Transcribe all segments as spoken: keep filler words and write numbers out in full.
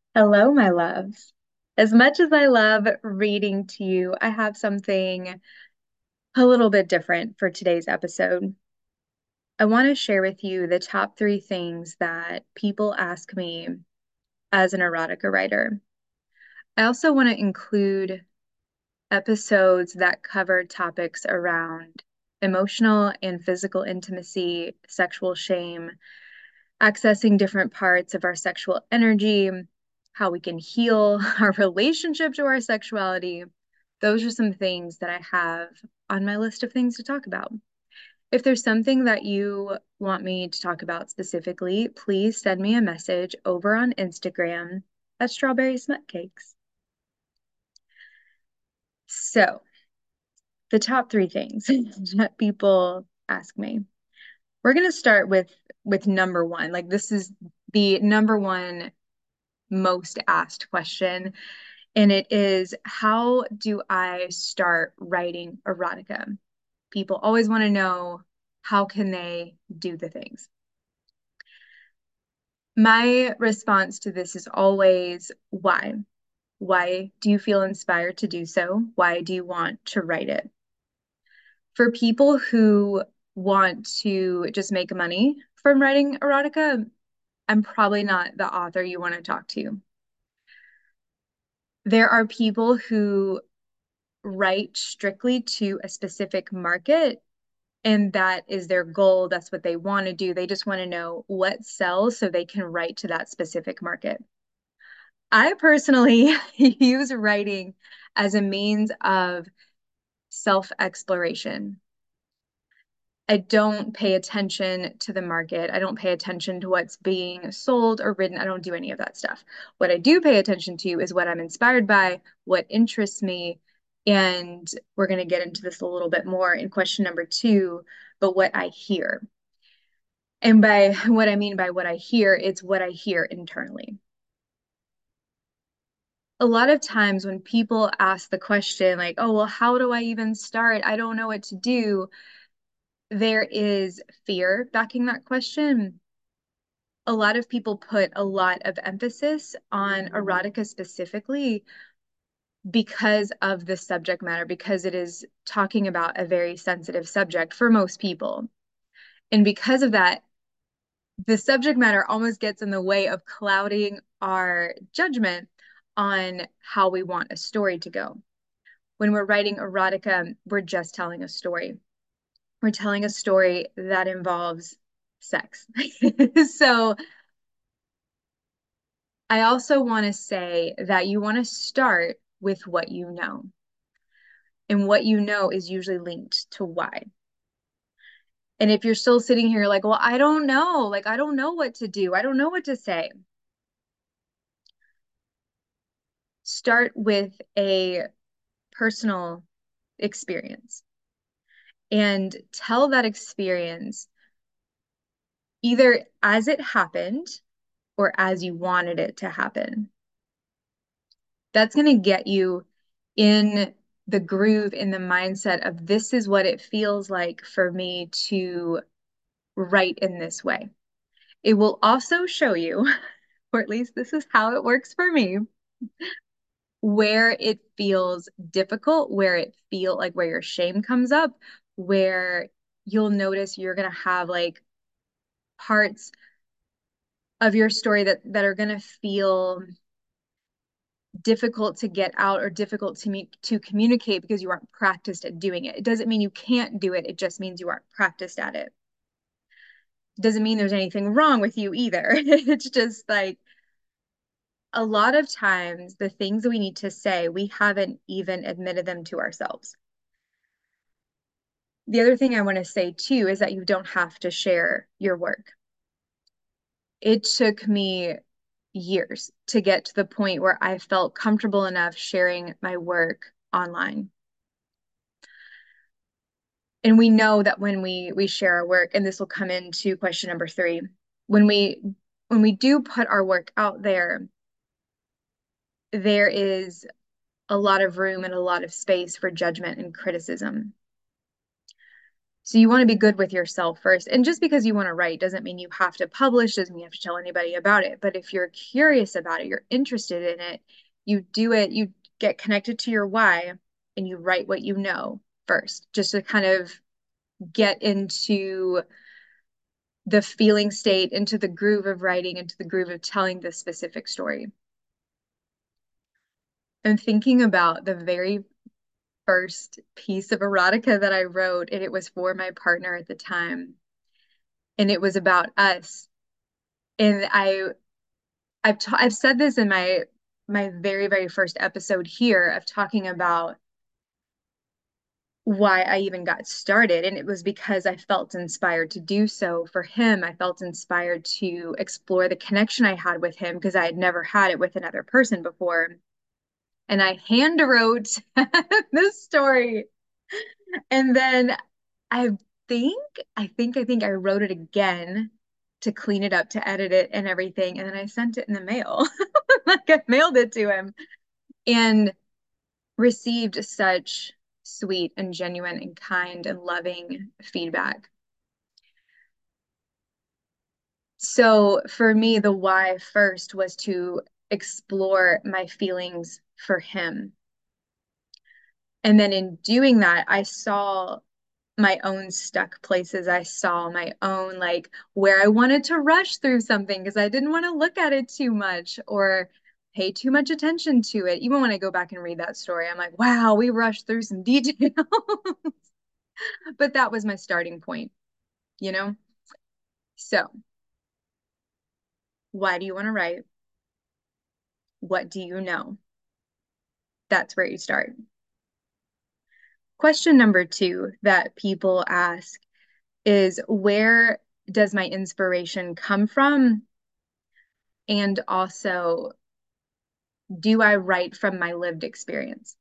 Hello, my loves. As much as I love reading to you, I have something a little bit different for today's episode. I want to share with you the top three things that people ask me as an erotica writer. I also want to include episodes that cover topics around emotional and physical intimacy, sexual shame, accessing different parts of our sexual energy, how we can heal our relationship to our sexuality. Those are some things that I have on my list of things to talk about. If there's something that you want me to talk about specifically, please send me a message over on Instagram at Strawberry Smut Cakes. So, the top three things that people ask me. We're going to start with with number one. Like this is the number one most asked question, and it is, how do I start writing erotica? People always want to know, how can they do the things? My response to this is always, why? Why do you feel inspired to do so? Why do you want to write it? For people who want to just make money from writing erotica, I'm probably not the author you want to talk to. There are people who write strictly to a specific market, and that is their goal. That's what they want to do. They just want to know what sells so they can write to that specific market. I personally use writing as a means of self-exploration. I don't pay attention to the market. I don't pay attention to what's being sold or written. I don't do any of that stuff. What I do pay attention to is what I'm inspired by, what interests me. And we're going to get into this a little bit more in question number two, but what I hear. And by what I mean by what I hear, it's what I hear internally. A lot of times when people ask the question, like, oh, well, how do I even start? I don't know what to do. There is fear backing that question. A lot of people put a lot of emphasis on erotica specifically because of the subject matter, because it is talking about a very sensitive subject for most people. And because of that, the subject matter almost gets in the way of clouding our judgment on how we want a story to go. When we're writing erotica, we're just telling a story. We're telling a story that involves sex. So I also want to say that you want to start with what you know. And what you know is usually linked to why. And if you're still sitting here like, well, I don't know, like, I don't know what to do, I don't know what to say, start with a personal experience and tell that experience either as it happened or as you wanted it to happen. That's going to get you in the groove, in the mindset of, this is what it feels like for me to write in this way. It will also show you, or at least this is how it works for me, where it feels difficult, where it feel like where your shame comes up, where you'll notice you're going to have like parts of your story that that are going to feel difficult to get out or difficult to me to communicate because you aren't practiced at doing it. It doesn't mean you can't do it. It just means you aren't practiced at it. It doesn't mean there's anything wrong with you either. It's just like, a lot of times the things that we need to say, we haven't even admitted them to ourselves. The other thing I want to say too is that you don't have to share your work. It took me years to get to the point where I felt comfortable enough sharing my work online. And we know that when we we share our work, and this will come into question number three, when we when we do put our work out there, there is a lot of room and a lot of space for judgment and criticism. So you want to be good with yourself first. And just because you want to write doesn't mean you have to publish, doesn't mean you have to tell anybody about it. But if you're curious about it, you're interested in it, you do it, you get connected to your why, and you write what you know first, just to kind of get into the feeling state, into the groove of writing, into the groove of telling this specific story. I'm thinking about the very first piece of erotica that I wrote, and it was for my partner at the time. And it was about us. And I I've ta I've said this in my my very, very first episode here of talking about why I even got started. And it was because I felt inspired to do so. For him, I felt inspired to explore the connection I had with him because I had never had it with another person before. And I hand wrote this story. And then I think, I think, I think I wrote it again to clean it up, to edit it and everything. And then I sent it in the mail. Like I mailed it to him and received such sweet and genuine and kind and loving feedback. So for me, the why first was to explore my feelings for him. And then in doing that, I saw my own stuck places. I saw my own, like, where I wanted to rush through something because I didn't want to look at it too much or pay too much attention to it. Even when I go back and read that story, I'm like, wow, we rushed through some details. But that was my starting point, you know? So, why do you want to write? What do you know? That's where you start. Question number two that people ask is, where does my inspiration come from? And also, do I write from my lived experience?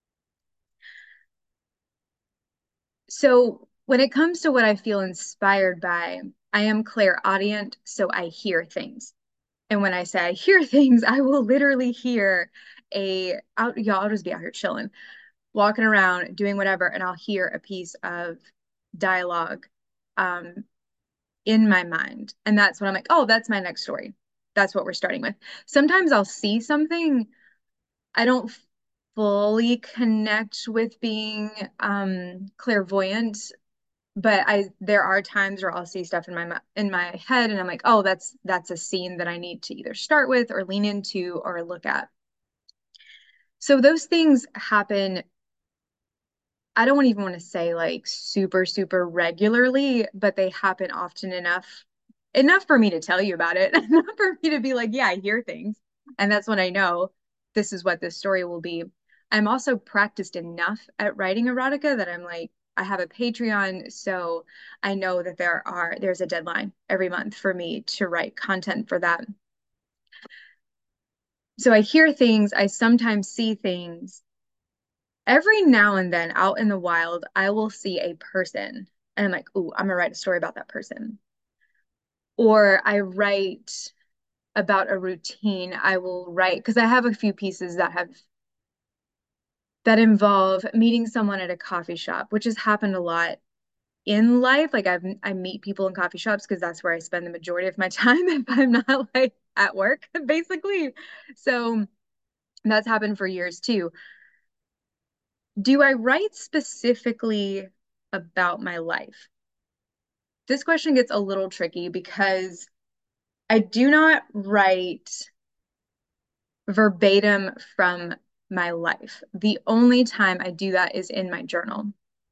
So when it comes to what I feel inspired by, I am clairaudient, so I hear things. And when I say I hear things, I will literally hear a out, y'all, I'll just be out here chilling, walking around, doing whatever, and I'll hear a piece of dialogue um, in my mind. And that's when I'm like, oh, that's my next story. That's what we're starting with. Sometimes I'll see something I don't fully connect with being um, clairvoyant, but I there are times where I'll see stuff in my in my head, and I'm like, oh, that's that's a scene that I need to either start with or lean into or look at. So those things happen. I don't even want to say like super, super regularly, but they happen often enough, enough for me to tell you about it, enough for me to be like, yeah, I hear things. And that's when I know this is what this story will be. I'm also practiced enough at writing erotica that I'm like, I have a Patreon, so I know that there are there's a deadline every month for me to write content for that. So I hear things, I sometimes see things, every now and then out in the wild, I will see a person and I'm like, ooh, I'm gonna write a story about that person. Or I write about a routine. I will write because I have a few pieces that have that involve meeting someone at a coffee shop, which has happened a lot in life. Like I've I meet people in coffee shops because that's where I spend the majority of my time if I'm not like at work, basically. So that's happened for years too. Do I write specifically about my life? This question gets a little tricky because I do not write verbatim from my life. The only time I do that is in my journal.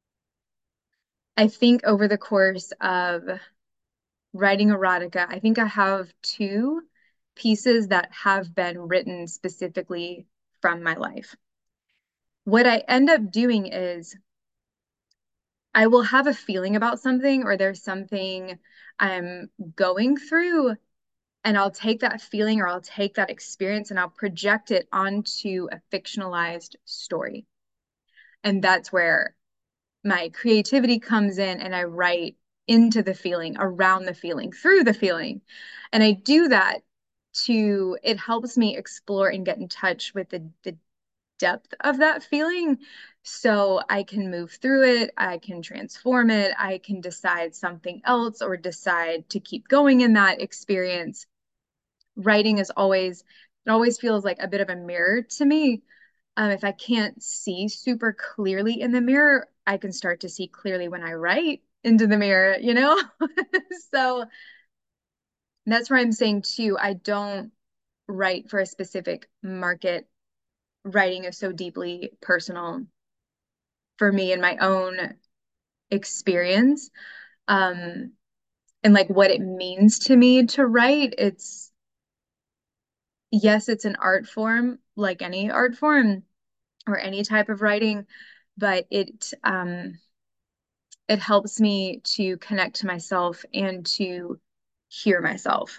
I think over the course of writing erotica, I think I have two pieces that have been written specifically from my life. What I end up doing is I will have a feeling about something or there's something I'm going through, and I'll take that feeling or I'll take that experience and I'll project it onto a fictionalized story. And that's where my creativity comes in and I write into the feeling, around the feeling, through the feeling. And I do that to, it helps me explore and get in touch with the, the depth of that feeling so I can move through it, I can transform it, I can decide something else or decide to keep going in that experience. Writing is always, it always feels like a bit of a mirror to me. Um, if I can't see super clearly in the mirror, I can start to see clearly when I write into the mirror, you know? So that's where I'm saying too, I don't write for a specific market. Writing is so deeply personal for me and my own experience. Um, and like what it means to me to write. It's, yes, it's an art form, like any art form or any type of writing, but it um it helps me to connect to myself and to hear myself.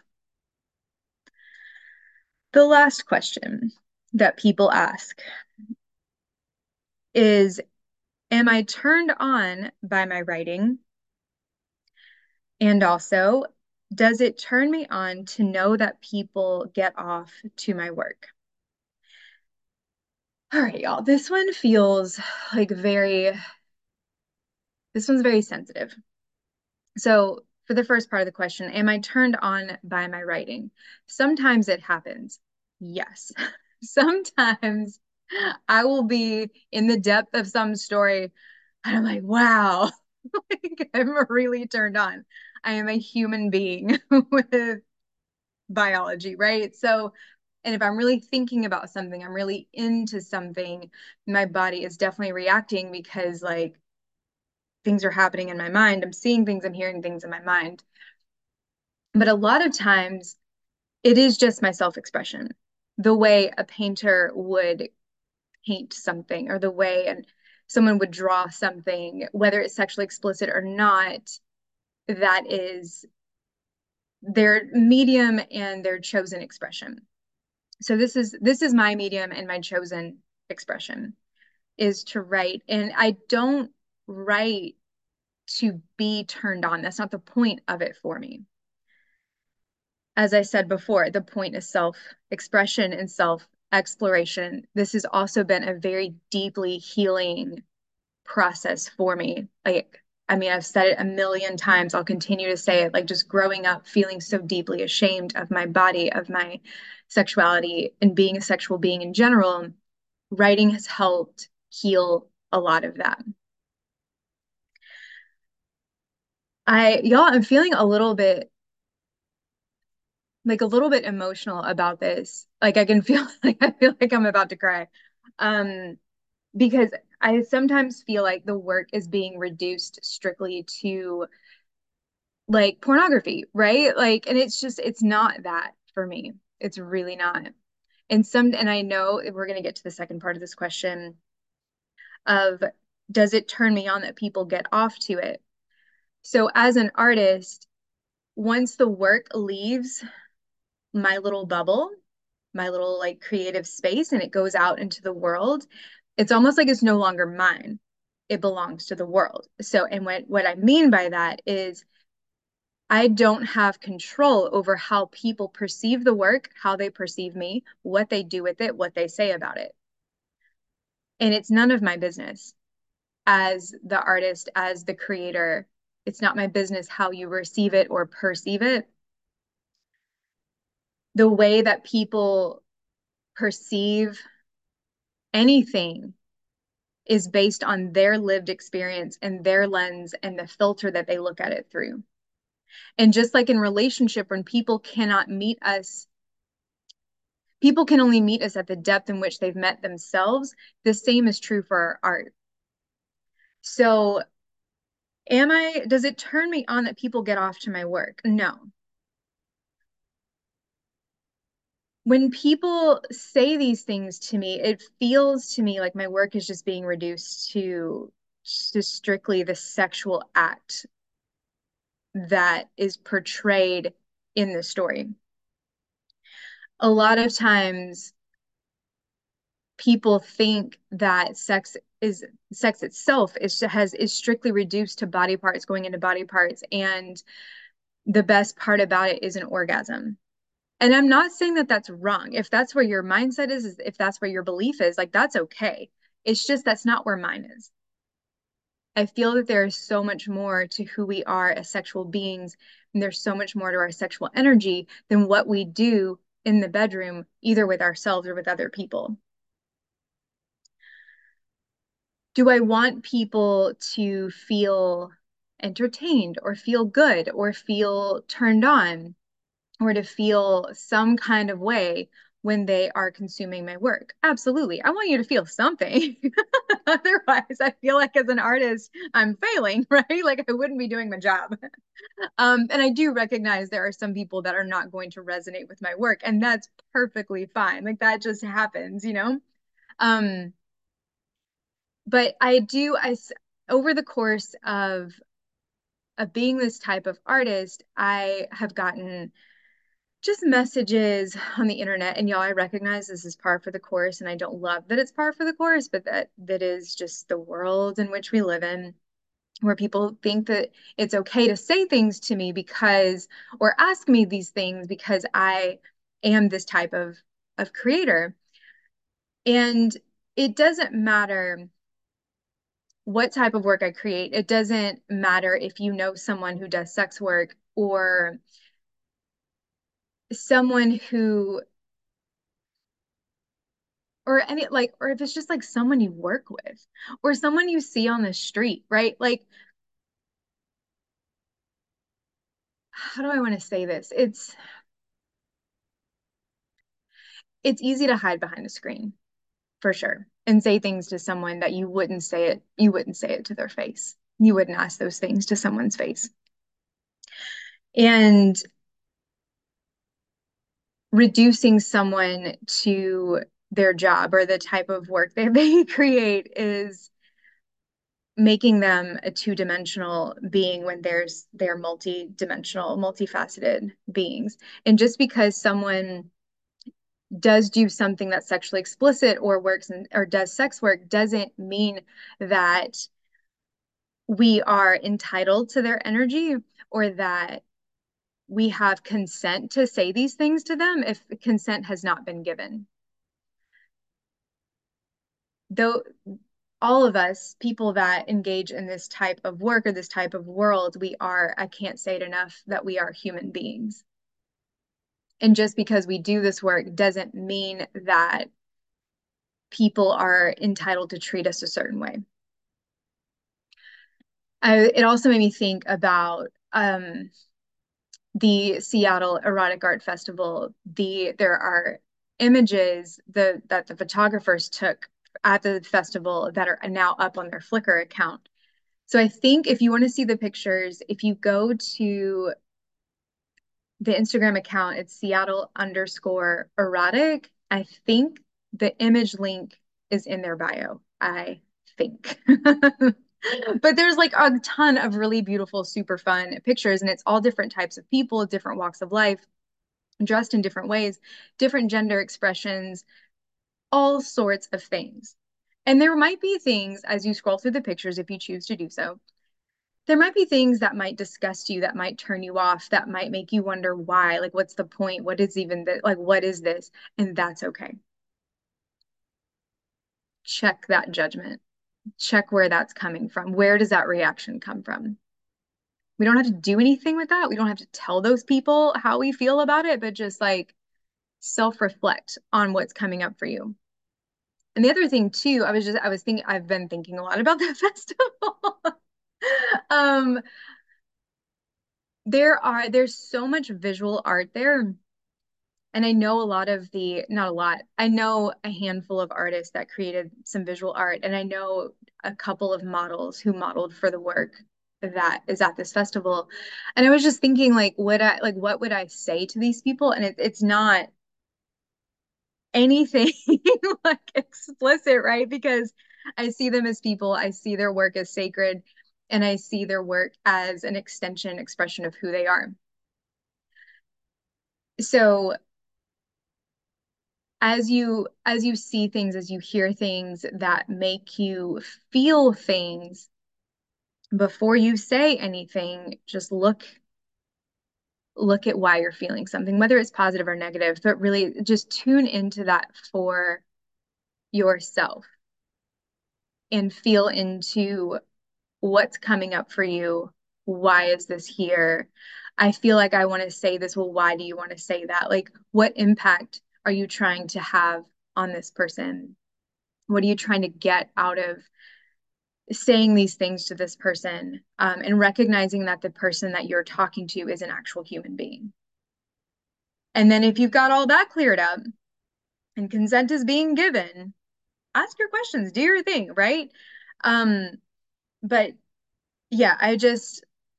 The last question that people ask is, am I turned on by my writing? And also, does it turn me on to know that people get off to my work? All right, y'all, this one feels like very, this one's very sensitive. So, for the first part of the question, am I turned on by my writing? Sometimes it happens. Yes. Sometimes I will be in the depth of some story and I'm like, wow, like, I'm really turned on. I am a human being with biology, right? So, and if I'm really thinking about something, I'm really into something, my body is definitely reacting because like things are happening in my mind. I'm seeing things, I'm hearing things in my mind. But a lot of times it is just my self-expression, the way a painter would paint something or the way and someone would draw something, whether it's sexually explicit or not, that is their medium and their chosen expression. So this is this is my medium and my chosen expression is to write. And I don't write to be turned on. That's not the point of it for me. As I said before, the point is self-expression and self-exploration. This has also been a very deeply healing process for me. Like, I mean, I've said it a million times. I'll continue to say it. Like, just growing up feeling so deeply ashamed of my body, of my sexuality, and being a sexual being in general, writing has helped heal a lot of that. I, y'all, I'm feeling a little bit like a little bit emotional about this. Like I can feel like I feel like I'm about to cry. Um, because I sometimes feel like the work is being reduced strictly to like pornography, right? Like, and it's just it's not that for me. It's really not. And some and I know we're gonna get to the second part of this question of does it turn me on that people get off to it? So as an artist, once the work leaves my little bubble, my little like creative space, and it goes out into the world, it's almost like it's no longer mine. It belongs to the world. So, and what, what I mean by that is I don't have control over how people perceive the work, how they perceive me, what they do with it, what they say about it. And it's none of my business as the artist, as the creator. It's not my business how you receive it or perceive it. The way that people perceive anything is based on their lived experience and their lens and the filter that they look at it through. And just like in relationship, when people cannot meet us, people can only meet us at the depth in which they've met themselves. The same is true for our art. So am I, does it turn me on that people get off to my work? No. When people say these things to me, it feels to me like my work is just being reduced to just strictly the sexual act that is portrayed in the story. A lot of times people think that sex is sex itself is has is strictly reduced to body parts going into body parts, and the best part about it is an orgasm. And I'm not saying that that's wrong. If that's where your mindset is, is if that's where your belief is, like that's okay. It's just that's not where mine is. I feel that there is so much more to who we are as sexual beings, and there's so much more to our sexual energy than what we do in the bedroom, either with ourselves or with other people. Do I want people to feel entertained or feel good or feel turned on or to feel some kind of way when they are consuming my work? Absolutely. I want you to feel something. Otherwise, I feel like as an artist, I'm failing, right? Like I wouldn't be doing my job. Um, and I do recognize there are some people that are not going to resonate with my work, and that's perfectly fine. Like that just happens, you know? Um, but I do, I, over the course of of being this type of artist, I have gotten just messages on the internet. And y'all, I recognize this is par for the course, and I don't love that it's par for the course, but that that is just the world in which we live in, where people think that it's okay to say things to me because, or ask me these things because I am this type of of creator. And it doesn't matter what type of work I create. It doesn't matter if you know someone who does sex work or someone who, or any like, or if it's just like someone you work with or someone you see on the street, right? Like, how do I want to say this? It's it's easy to hide behind a screen for sure and say things to someone that you wouldn't say it, you wouldn't say it to their face. You wouldn't ask those things to someone's face. And reducing someone to their job or the type of work that they create is making them a two-dimensional being when there's they're multi-dimensional, multifaceted beings. And just because someone does do something that's sexually explicit or works in, or does sex work doesn't mean that we are entitled to their energy or that we have consent to say these things to them if consent has not been given. Though all of us, people that engage in this type of work or this type of world, we are, I can't say it enough, that we are human beings. And just because we do this work doesn't mean that people are entitled to treat us a certain way. I, it also made me think about um, the Seattle Erotic Art Festival. The there are images the, that the photographers took at the festival that are now up on their Flickr account. So I think if you want to see the pictures, if you go to the Instagram account, it's Seattle underscore erotic. I think the image link is in their bio. I think. But there's like a ton of really beautiful, super fun pictures, and it's all different types of people, different walks of life, dressed in different ways, different gender expressions, all sorts of things. And there might be things as you scroll through the pictures, if you choose to do so, there might be things that might disgust you, that might turn you off, that might make you wonder why, like, what's the point? What is even this? Like, what is this? And that's okay. Check that judgment. Check where that's coming from. Where does that reaction come from? We don't have to do anything with that. We don't have to tell those people how we feel about it, but just like self-reflect on what's coming up for you. And the other thing too, I was just I was thinking I've been thinking a lot about the festival. um there are there's so much visual art there. And I know a lot of the, not a lot, I know a handful of artists that created some visual art. And I know a couple of models who modeled for the work that is at this festival. And I was just thinking, like, would I, like, what would I say to these people? And it, it's not anything like explicit, right? Because I see them as people, I see their work as sacred, and I see their work as an extension, expression of who they are. So as you as you see things, as you hear things that make you feel things, before you say anything, just look look at why you're feeling something, whether it's positive or negative, but really just tune into that for yourself and feel into what's coming up for you. Why is this here? I feel like I want to say this. Well, why do you want to say that? Like, what impact are you trying to have on this person? What are you trying to get out of saying these things to this person, um, and recognizing that the person that you're talking to is an actual human being? And then if you've got all that cleared up and consent is being given, ask your questions, do your thing, right? Um, but yeah, I just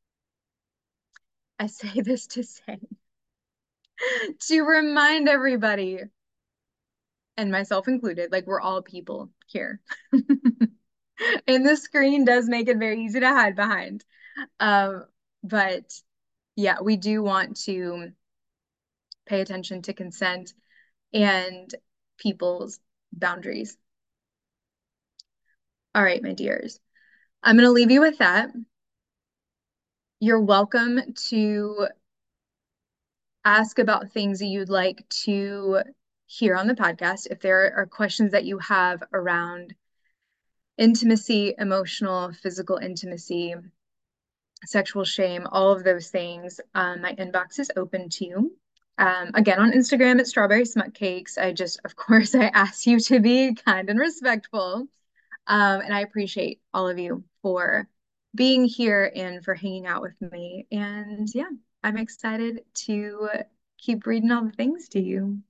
I say this to say to remind everybody, and myself included, like we're all people here. And the screen does make it very easy to hide behind. Um, but yeah, we do want to pay attention to consent and people's boundaries. All right, my dears, I'm going to leave you with that. You're welcome to ask about things that you'd like to hear on the podcast. If there are questions that you have around intimacy, emotional, physical intimacy, sexual shame, all of those things, um, my inbox is open to you. Um, again, on Instagram at Strawberry Smut Cakes. I just, of course, I ask you to be kind and respectful. Um, and I appreciate all of you for being here and for hanging out with me. And yeah, I'm excited to keep reading all the things to you.